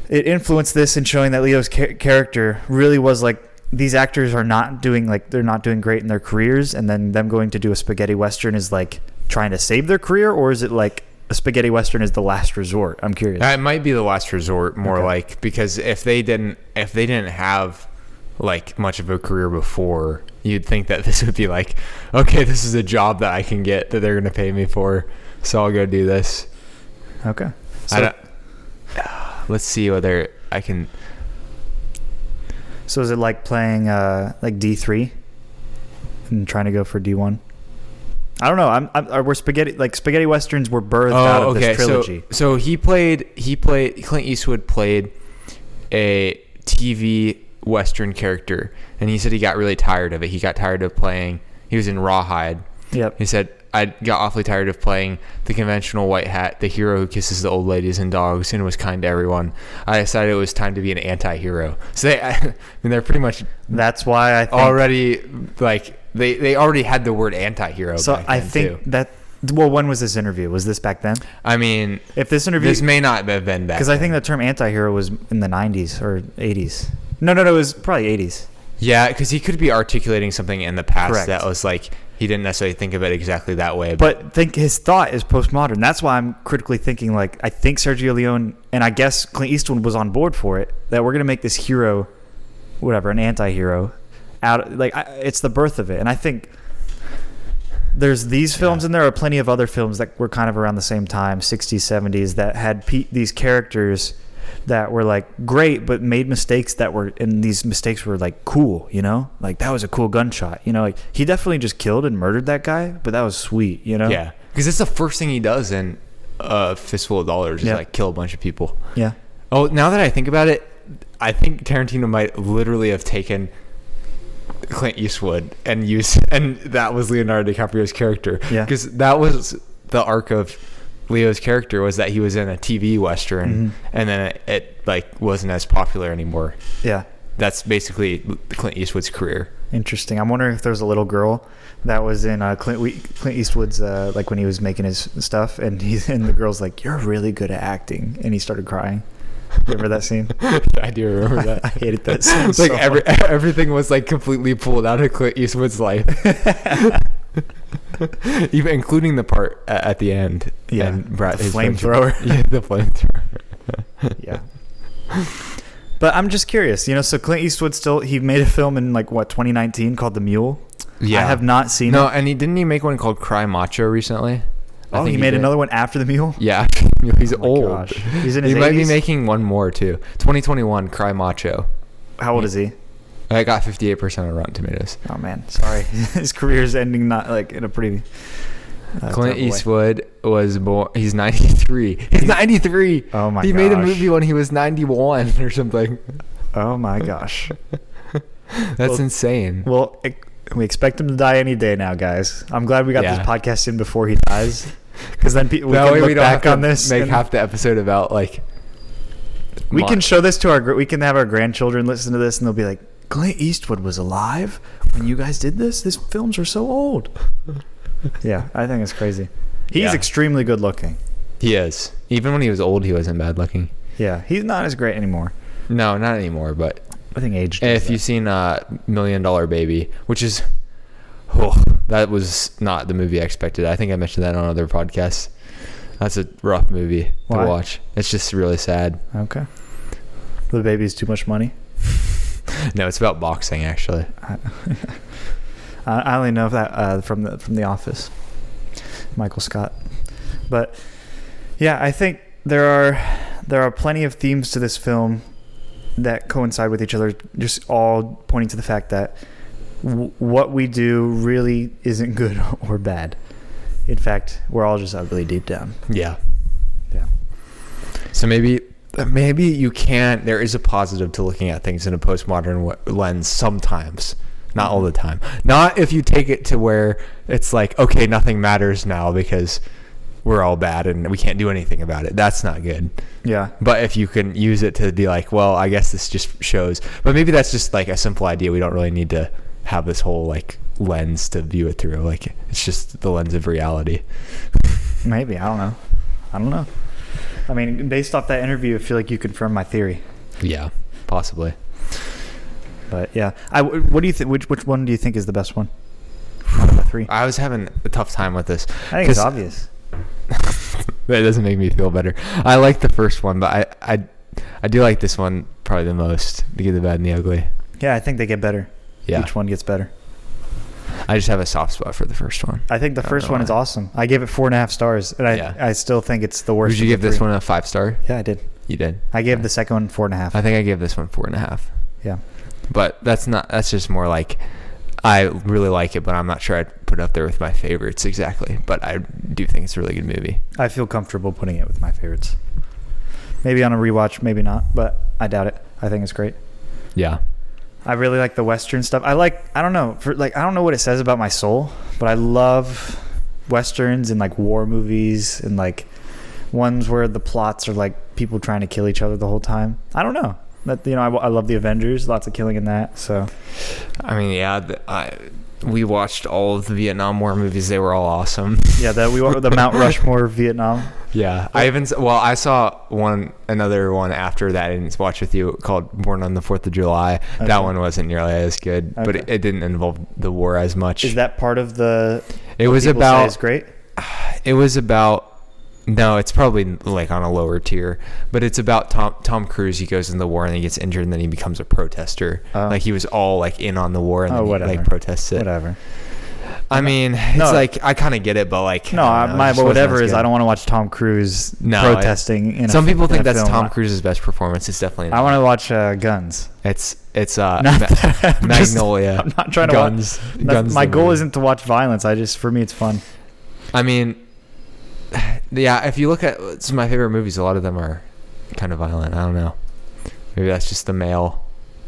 it influenced this in showing that Leo's character really was like, these actors are not doing like, they're not doing great in their careers, and then them going to do a spaghetti western is like trying to save their career, or is it like a spaghetti western is the last resort? I'm curious. It might be the last resort, more like, because if they didn't have like much of a career before, you'd think that this would be like, okay, this is a job that I can get that they're going to pay me for, so I'll go do this. Okay. So, let's see whether I can. So is it like playing like D3 and trying to go for D1? I don't know. We're spaghetti westerns were birthed out of this trilogy. So Clint Eastwood played a TV western character, and he said he got really tired of it. He got tired of playing. He was in Rawhide. Yep. He said, I got awfully tired of playing the conventional white hat, the hero who kisses the old ladies and dogs and was kind to everyone. I decided it was time to be an anti-hero. So they're pretty much. That's why I think already like they already had the word anti-hero. So I think too. That. Well, when was this interview? Was this back then? I mean, if this may not have been back, because I think the term anti-hero was in the 90s or 80s. No, it was probably 80s. Yeah, because he could be articulating something in the past. Correct. That was like, he didn't necessarily think of it exactly that way. But think his thought is postmodern. That's why I'm critically thinking, like, I think Sergio Leone, and I guess Clint Eastwood was on board for it, that we're going to make this hero, whatever, an anti-hero. It's the birth of it. And I think there's these films, and there are plenty of other films that were kind of around the same time, 60s, 70s, that had these characters that were like great but made mistakes and these mistakes were like cool, you know, like that was a cool gunshot, you know, like he definitely just killed and murdered that guy, but that was sweet, you know. Yeah, because it's the first thing he does in Fistful of Dollars is like kill a bunch of people. Yeah. Oh, now that I think about it, I think Tarantino might literally have taken Clint Eastwood and that was Leonardo DiCaprio's character. Yeah, because that was the arc of Leo's character, was that he was in a TV western, and then it like wasn't as popular anymore. Yeah, that's basically Clint Eastwood's career. Interesting. I'm wondering if there's a little girl that was in Clint Eastwood's like when he was making his stuff, and the girl's like, "You're really good at acting," and he started crying. You remember that scene? I do remember that. I hated that scene. Like everything was like completely pulled out of Clint Eastwood's life. Even including the part at the end. Yeah. And the flamethrower. Yeah, the flamethrower. Yeah. But I'm just curious, you know, so Clint Eastwood he made a film in like 2019 called The Mule. Yeah. I have not seen it. No, and didn't he make one called Cry Macho recently? Oh, he made another one after The Mule? Yeah. He's old. Gosh. He's in his 80s? He might be making one more too. 2021, Cry Macho. How old is he? I got 58% of Rotten Tomatoes. Oh man, sorry. His career's ending not like in a pretty Clint Eastwood was born. He's 93. He's 93. Oh my gosh. He made a movie when he was 91 or something. Oh my gosh. That's insane. Well, we expect him to die any day now, guys. I'm glad we got this podcast in before he dies, because then we can look back on this. Make half the episode about like. We can show this to we can have our grandchildren listen to this, and they'll be like, Clint Eastwood was alive when you guys did this? These films are so old. Yeah, I think it's crazy. He's extremely good looking. He is. Even when he was old, he wasn't bad looking. Yeah, he's not as great anymore. No, not anymore, but I think age. If you've seen $1 Million Baby, which is, that was not the movie I expected. I think I mentioned that on other podcasts. That's a rough movie to watch. It's just really sad. Okay. The baby's too much money? No, it's about boxing, actually. I only know that from The Office, Michael Scott. But yeah, I think there are plenty of themes to this film that coincide with each other, just all pointing to the fact that what we do really isn't good or bad. In fact, we're all just ugly deep down. Yeah. So maybe you can. There is a positive to looking at things in a postmodern lens sometimes, not all the time. Not if you take it to where it's like, okay, nothing matters now because we're all bad and we can't do anything about it. That's not good. Yeah. But if you can use it to be like, well, I guess this just shows. But maybe that's just like a simple idea. We don't really need to have this whole like lens to view it through. Like it's just the lens of reality. Maybe. I don't know. I mean, based off that interview, I feel like you confirmed my theory. Yeah, possibly. But yeah, what do you think? Which one do you think is the best one out of the three? I was having a tough time with this. I think it's obvious. That doesn't make me feel better. I like the first one, but I do like this one probably the most. The Good, the Bad, and the Ugly. Yeah, I think they get better. Yeah. Each one gets better. I just have a soft spot for the first one. I think the first one is awesome. I gave it 4.5 stars, and I still think it's the worst. Would you give this one a 5 star? Yeah, I did. You did. I gave the second one 4.5. I think I gave this one 4.5. Yeah. But that's just more like I really like it, but I'm not sure I'd put it up there with my favorites exactly. But I do think it's a really good movie. I feel comfortable putting it with my favorites. Maybe on a rewatch, maybe not, but I doubt it. I think it's great. Yeah. I really like the Western stuff. I don't know, I don't know what it says about my soul, but I love Westerns and like war movies and like ones where the plots are like people trying to kill each other the whole time. I don't know. That, you know, I love the Avengers, lots of killing in that. So, I mean, yeah, we watched all of the Vietnam War movies. They were all awesome. Yeah, we went with the Mount Rushmore of Vietnam. Yeah, I saw another one after that I didn't watch with you called Born on the 4th of July. Okay. That one wasn't nearly as good, but it didn't involve the war as much. Is that part of the? It was about. Is great. It was about. No, it's probably like on a lower tier, but it's about Tom Cruise. He goes in the war and he gets injured and then he becomes a protester. Like he was all like in on the war and then he like protests it. Whatever. I mean, it's like I kind of get it, but like but whatever is. I don't want to watch Tom Cruise protesting. Some people think that's Tom Cruise's best performance. It's definitely not. I want to watch Guns. It's Magnolia. I'm not trying to Guns. Guns. My goal isn't to watch violence. For me, it's fun. I mean. Yeah, if you look at some of my favorite movies, a lot of them are kind of violent. I don't know. Maybe that's just the male.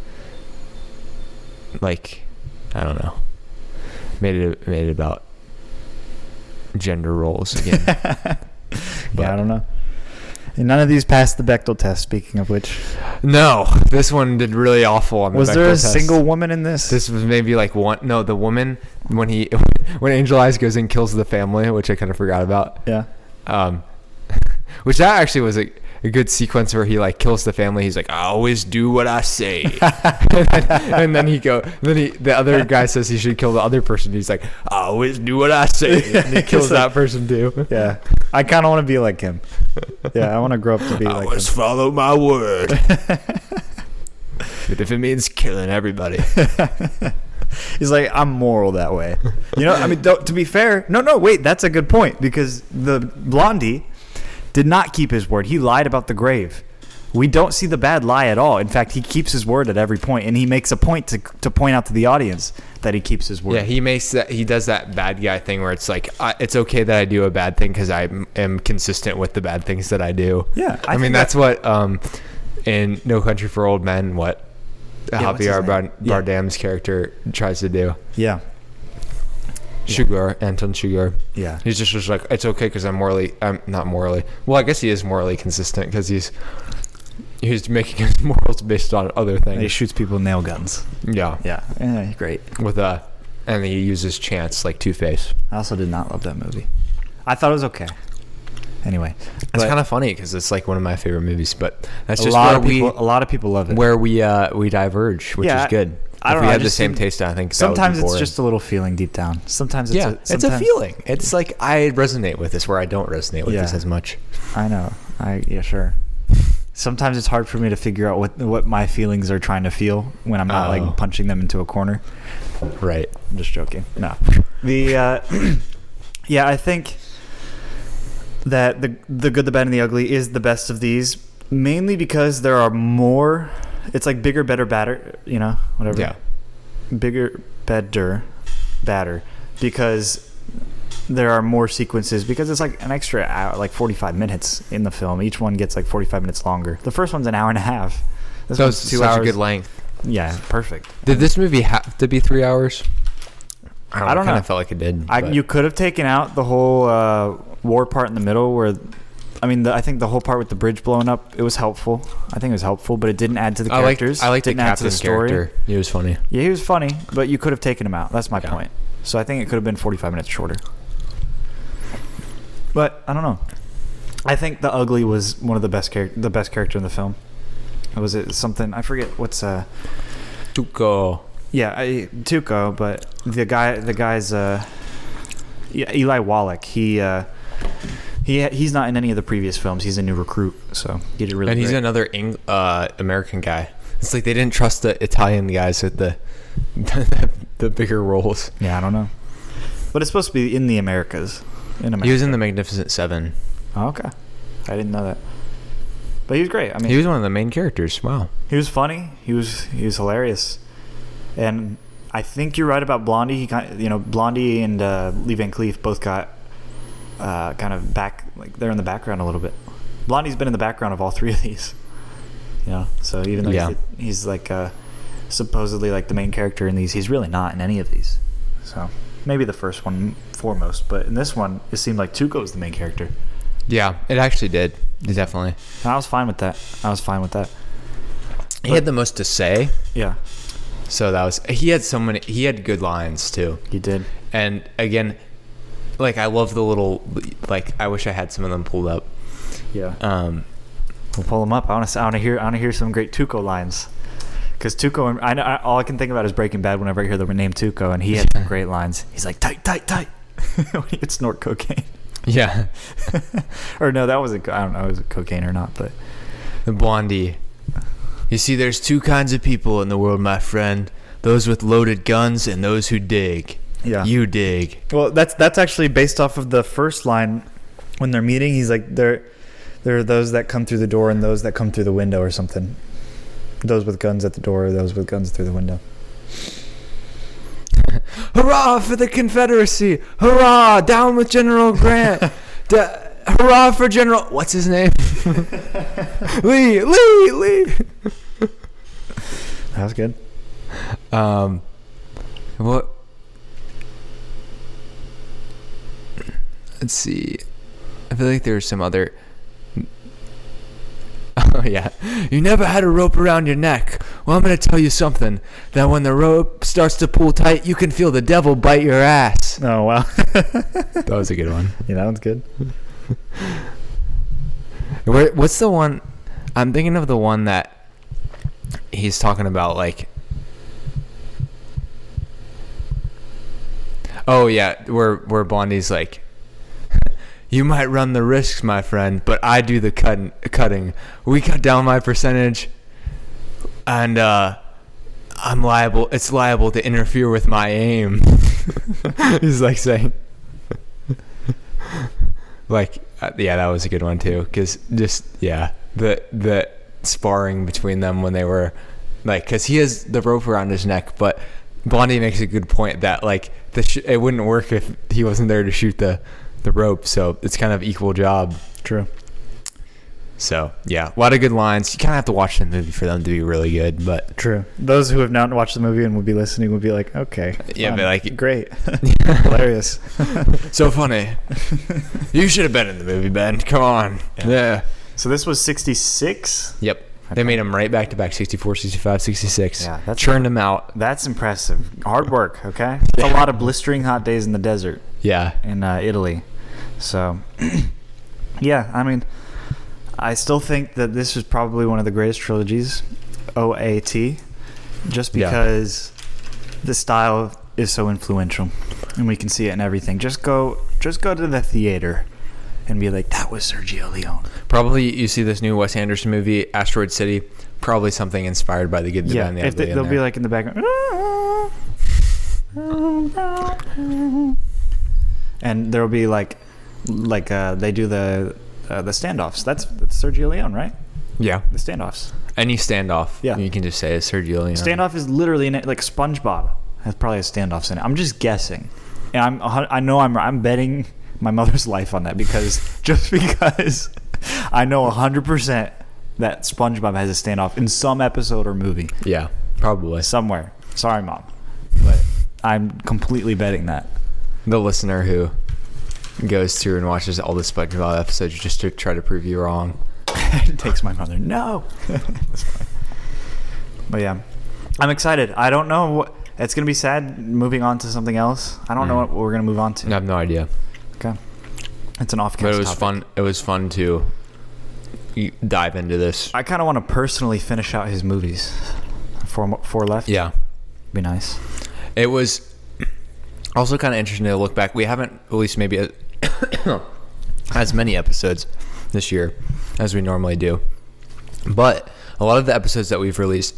Like, I don't know. Made it about gender roles again. Yeah, I don't know. And none of these passed the Bechdel test. Speaking of which, no, this one did really awful on the Bechdel test. Was there a single woman in this? This was maybe like one. No, the woman when Angel Eyes goes and kills the family, which I kind of forgot about. Yeah. Which that actually was a good sequence where he like kills the family. He's like, I always do what I say. and then the other guy says he should kill the other person. He's like, I always do what I say. And he kills that person too. Yeah. I kind of want to be like him. Yeah. I want to grow up to be like him. I always follow my word. But if it means killing everybody. He's like, I'm moral that way. You know, I mean, to be fair, wait, that's a good point because the Blondie did not keep his word. He lied about the grave. We don't see the bad lie at all. In fact, he keeps his word at every point, and he makes a point to point out to the audience that he keeps his word. Yeah, he does that bad guy thing where it's like, it's okay that I do a bad thing because I am consistent with the bad things that I do. Yeah, I mean that's what in No Country for Old Men, what Javier Bardem's character tries to do. Yeah. Anton Chigurh. Yeah. He's just like, it's okay because I'm not morally. Well, I guess he is morally consistent because he's making his morals based on other things. And he shoots people with nail guns. Yeah. Yeah, great. And he uses chants like Two-Face. I also did not love that movie. I thought it was okay. Anyway, it's kind of funny because it's like one of my favorite movies, but that's just a lot of people love it. Where we diverge, which is good. If we had the same taste, I think sometimes it's just a little feeling deep down. Sometimes it's a feeling. It's like I resonate with this, where I don't resonate with this as much. I know. Sure. Sometimes it's hard for me to figure out what my feelings are trying to feel when I'm not like punching them into a corner. Right. I'm just joking. No. I think that the Good, the Bad, and the Ugly is the best of these, mainly because there are more. It's like bigger, better, badder, you know, whatever. Yeah. Bigger, better, badder, because there are more sequences, because it's like an extra hour, like 45 minutes in the film. Each one gets like 45 minutes longer. The first one's an hour and a half. This one's 2 hours. Such a good length. Yeah, perfect. Did this movie have to be 3 hours? I don't know. I kind of felt like it did. You could have taken out the whole war part in the middle where... I think the whole part with the bridge blowing up, it was helpful. I think it was helpful, but it didn't add to the characters. I liked the captain's character. He was funny. Yeah, he was funny, but you could have taken him out. That's my point. So I think it could have been 45 minutes shorter. But I don't know. I think the Ugly was one of the best character in the film. Was it something I forget? What's Tuco? Yeah, Tuco. But the guy's Eli Wallach. He's not in any of the previous films. He's a new recruit, so he did really. And he's great. another American guy. It's like they didn't trust the Italian guys with the bigger roles. Yeah, I don't know. But it's supposed to be in the Americas. In America. He was in The Magnificent Seven. Oh, okay. I didn't know that. But he was great. I mean, he was one of the main characters. Wow. He was funny. He was hilarious. And I think you're right about Blondie. Blondie and Lee Van Cleef both got kind of they're in the background a little bit. Blondie's been in the background of all three of these. So even though he's like supposedly like the main character in these, he's really not in any of these. So maybe the first one foremost, but in this one, it seemed like Tuco was the main character. Yeah, it actually did. Definitely. And I was fine with that. He had the most to say. Yeah. So he had good lines too. He did. And again, like I love the little, like I wish I had some of them pulled up. Yeah. We'll pull them up. I want to hear some great Tuco lines. Because Tuco, all I can think about is Breaking Bad whenever I hear the name Tuco, and he had some great lines. He's like, tight, tight, tight. When he would snort cocaine. Yeah. Or no, that was I don't know, was it cocaine or not, but. The Blondie. You see, there's two kinds of people in the world, my friend. Those with loaded guns and those who dig. Yeah. You dig. Well, that's actually based off of the first line when they're meeting. He's like, there are those that come through the door and those that come through the window or something. Those with guns at the door, those with guns through the window. Hurrah for the Confederacy! Hurrah! Down with General Grant! Hurrah for General... What's his name? Lee! That was good. What... Let's see. I feel like there's some other... Oh, yeah. You never had a rope around your neck. Well, I'm going to tell you something. That when the rope starts to pull tight, you can feel the devil bite your ass. Oh, wow. That was a good one. Yeah, that one's good. What's the one? I'm thinking of the one that he's talking about, like... Oh, yeah. Where Blondie's like... You might run the risks, my friend, but I do the cutting. We cut down my percentage, and it's liable to interfere with my aim. He's like saying, like, yeah, that was a good one too. Because the sparring between them when they were, like, because he has the rope around his neck, but Blondie makes a good point that like it wouldn't work if he wasn't there to shoot the rope, so it's kind of equal job. True. So yeah, a lot of good lines. You kind of have to watch the movie for them to be really good, but true. Those who have not watched the movie and would be listening would be like, okay, yeah, but like, great. Hilarious. So funny. You should have been in the movie, Ben. Come on. Yeah. So this was 66. Yep. Okay. They made them right back to back, 64, 65, 66. Yeah, that's churned them out. That's impressive. Hard work, okay? It's a lot of blistering hot days in the desert. Yeah. In Italy. So, yeah, I mean, I still think that this is probably one of the greatest trilogies, OAT, just because the style is so influential, and we can see it in everything. Just go to the theater and be like, that was Sergio Leone. Probably you see this new Wes Anderson movie, Asteroid City, probably something inspired by The Good, the Bad, and the Ugly. They'll be like in the background. And there'll be like they do the standoffs. That's Sergio Leone, right? Yeah. The standoffs. Any standoff. Yeah. You can just say it's Sergio Leone. Standoff is literally in it, like SpongeBob has probably standoffs in it. I'm just guessing. And I'm betting my mother's life on that because I know 100% that SpongeBob has a standoff in some episode or movie. Yeah, probably. Somewhere. Sorry, Mom. But I'm completely betting that. The listener who goes through and watches all the SpongeBob episodes just to try to prove you wrong. It takes my mother. No. That's funny. But yeah, I'm excited. I don't know what it's going to be. Sad moving on to something else. I don't know what we're going to move on to. I have no idea. Okay. It's an off-cast But it was topic. fun. It was fun to dive into this. I kind of want to personally finish out his movies. Four left. Yeah. Be nice. It was also kind of interesting to look back. We haven't released maybe as many episodes this year as we normally do. But a lot of the episodes that we've released...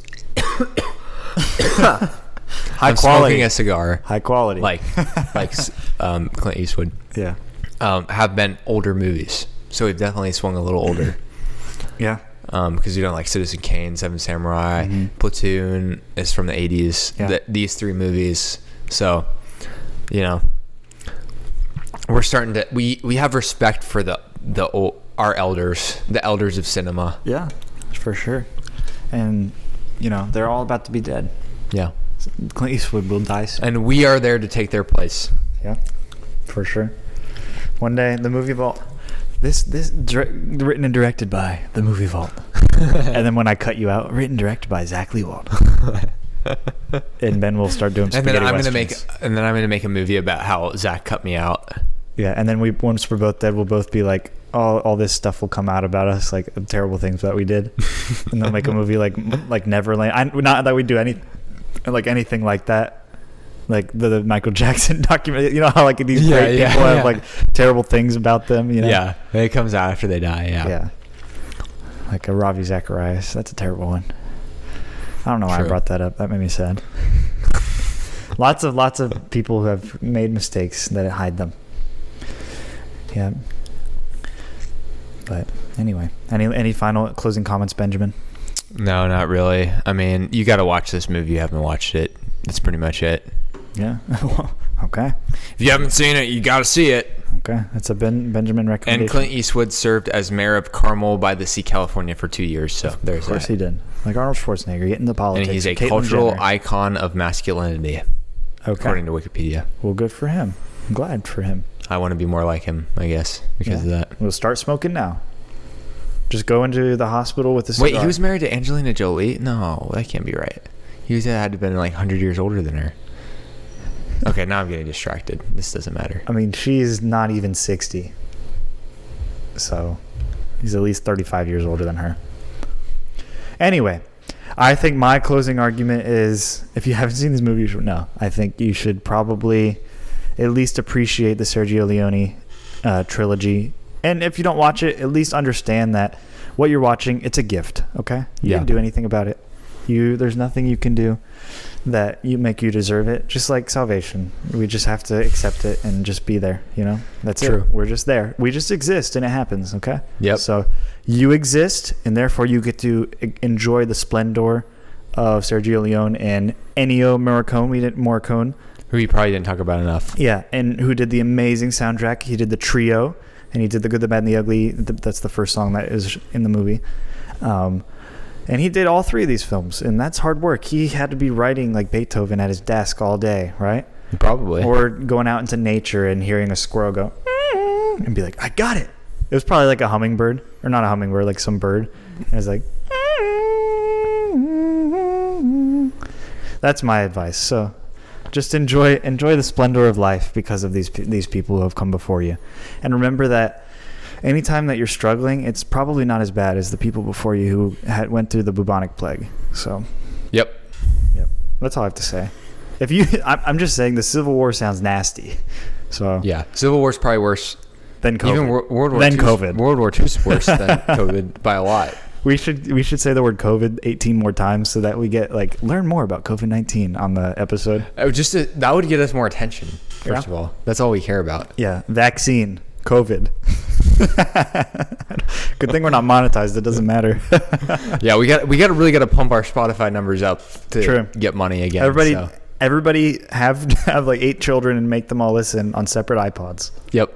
High quality. Smoking a cigar. High quality. Like Clint Eastwood. Yeah. Have been older movies. So we've definitely swung a little older. Yeah. Because you don't like Citizen Kane, Seven Samurai, Platoon is from the 80s. Yeah. These three movies. So, we're starting to we have respect for our elders, the elders of cinema. Yeah, for sure. And they're all about to be dead. Yeah. Clint Eastwood will die soon. And we are there to take their place. Yeah, for sure. One day, the Movie Vault. This written and directed by the Movie Vault. And then when I cut you out, written and directed by Zach Lewald. And Ben will start doing spaghetti westerns. And then I'm gonna make a movie about how Zach cut me out. Yeah, and then once we're both dead, we'll both be like, all this stuff will come out about us, like terrible things that we did, and then make a movie like Neverland. Not that we do anything like that. Like the Michael Jackson document, how like these great people have like terrible things about them, Yeah, it comes out after they die. Yeah. Like a Ravi Zacharias. That's a terrible one. I don't know why True. I brought that up. That made me sad. lots of people who have made mistakes that hide them. Yeah. But anyway, any final closing comments, Benjamin? No, not really. I mean, you got to watch this movie. You haven't watched it. That's pretty much it. Yeah. Okay. If you haven't seen it, you got to see it. Okay. That's a Benjamin recommendation. And Clint Eastwood served as mayor of Carmel by the Sea, California for 2 years. So there's that. Of course he did. Like Arnold Schwarzenegger, getting into politics. And he's a Caitlyn cultural Jenner. icon of masculinity, according to Wikipedia. Well, good for him. I'm glad for him. I want to be more like him, I guess, because of that. We'll start smoking now. Just go into the hospital with a cigar. Wait, he was married to Angelina Jolie? No, that can't be right. He had to have been like 100 years older than her. Okay, now I'm getting distracted. This doesn't matter. I mean, she's not even 60. So, he's at least 35 years older than her. Anyway, I think my closing argument is, if you haven't seen this movie, you should know. I think you should probably at least appreciate the Sergio Leone trilogy. And if you don't watch it, at least understand that what you're watching, it's a gift, okay? You didn't do anything about it. There's nothing you can do that make you deserve it. Just like salvation, we just have to accept it and just be there. That's True. it. We're just there. We just exist, and it happens. Okay. Yep. So you exist, and therefore you get to enjoy the splendor of Sergio Leone and Ennio Morricone, Who you probably didn't talk about enough. Yeah, and who did the amazing soundtrack. He did the trio, and he did the Good, the Bad, and the Ugly. That's the first song that is in the movie. And he did all three of these films, and that's hard work. He had to be writing like Beethoven at his desk all day, right? Probably. Or going out into nature and hearing a squirrel go, and be like, I got it. It was probably like a hummingbird, or not a hummingbird, like some bird. And it was like, that's my advice. So just enjoy the splendor of life because of these people who have come before you. And remember that anytime that you're struggling, it's probably not as bad as the people before you who went through the bubonic plague. So, Yep. That's all I have to say. I'm just saying the Civil War sounds nasty. So Yeah. Civil War's probably worse than COVID. Even World War Then II. COVID. World War II's worse than COVID by a lot. We should say the word COVID 18 more times so that we get learn more about COVID-19 on the episode. That would get us more attention. First of all, that's all we care about. Yeah, vaccine, COVID. Good thing we're not monetized. It doesn't matter. Yeah, we got really got to pump our Spotify numbers up to get money again. Everybody have like 8 children and make them all listen on separate iPods. Yep.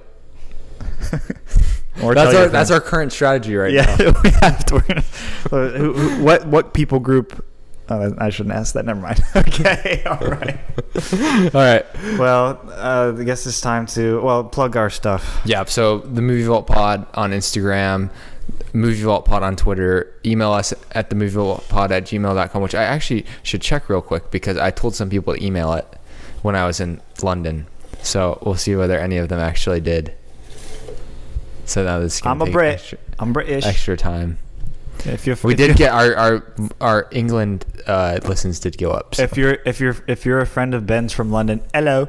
Or that's our current strategy right now. Yeah, we have to. What people group? I shouldn't ask that. Never mind. Okay, all right. All right. Well, I guess it's time to plug our stuff. Yeah. So the Movie Vault Pod on Instagram, Movie Vault Pod on Twitter. Email us at themovievaultpod@gmail.com, which I actually should check real quick because I told some people to email it when I was in London. So we'll see whether any of them actually did. So that was. I'm a Brit. I'm British. Extra time. We did get our England listens did go up. So. If you're a friend of Ben's from London, hello.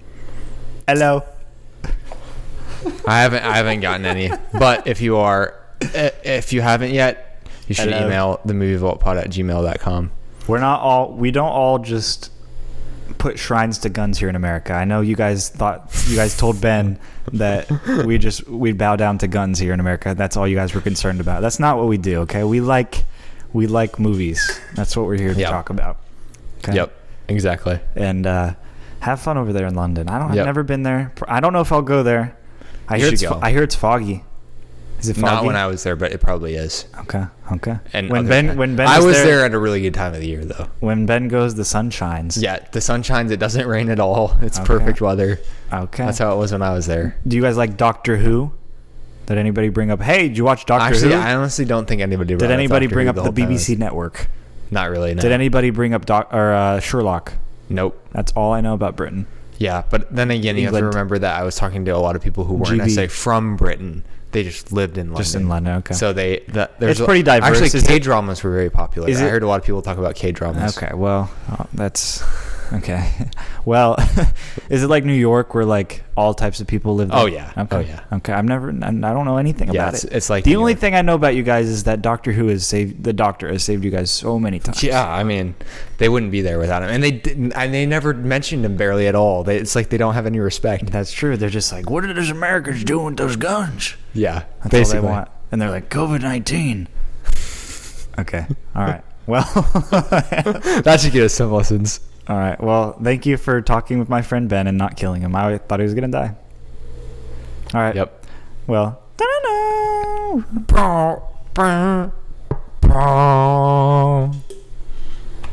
I haven't gotten any, but if you haven't yet, you should email themovievaultpod@gmail.com. We don't all just put shrines to guns here in America. I know you guys told Ben that we'd bow down to guns here in America. That's all you guys were concerned about. That's not what we do, okay? We like movies. That's what we're here to talk about. Okay? Yep, exactly. And have fun over there in London. I've never been there. I don't know if I'll go there. I hear it's foggy. Is it foggy? Not when I was there, but it probably is. Okay. And when Ben I was there at a really good time of the year, though. When Ben goes, the sun shines. Yeah, the sun shines. It doesn't rain at all. It's perfect weather. Okay. That's how it was when I was there. Do you guys like Doctor Who? Did anybody bring up? Hey, did you watch Doctor Who? I honestly don't think anybody. Did anybody bring up the BBC network? Not really. No. Did anybody bring up Sherlock? Nope. That's all I know about Britain. Yeah, but then again, you have to remember that I was talking to a lot of people who weren't necessarily from Britain. They just lived in London. Just in London, okay. So it's pretty diverse. Actually, K-dramas were very popular. I heard a lot of people talk about K-dramas. Okay, well, that's... Okay. Well, is it like New York where like all types of people live there? Oh, yeah. Okay. Oh, yeah. Okay. I don't know anything about it. It's like the only thing I know about you guys is that Doctor Who the Doctor has saved you guys so many times. Yeah, I mean, they wouldn't be there without him. And they never mentioned him barely at all. It's like they don't have any respect. That's true. They're just like, what are those Americans doing with those guns? Yeah. That's basically all they want. And they're like, COVID-19. Okay. All right. Well, that should get us some lessons. All right. Well, thank you for talking with my friend Ben and not killing him. I thought he was going to die. All right. Yep. Well.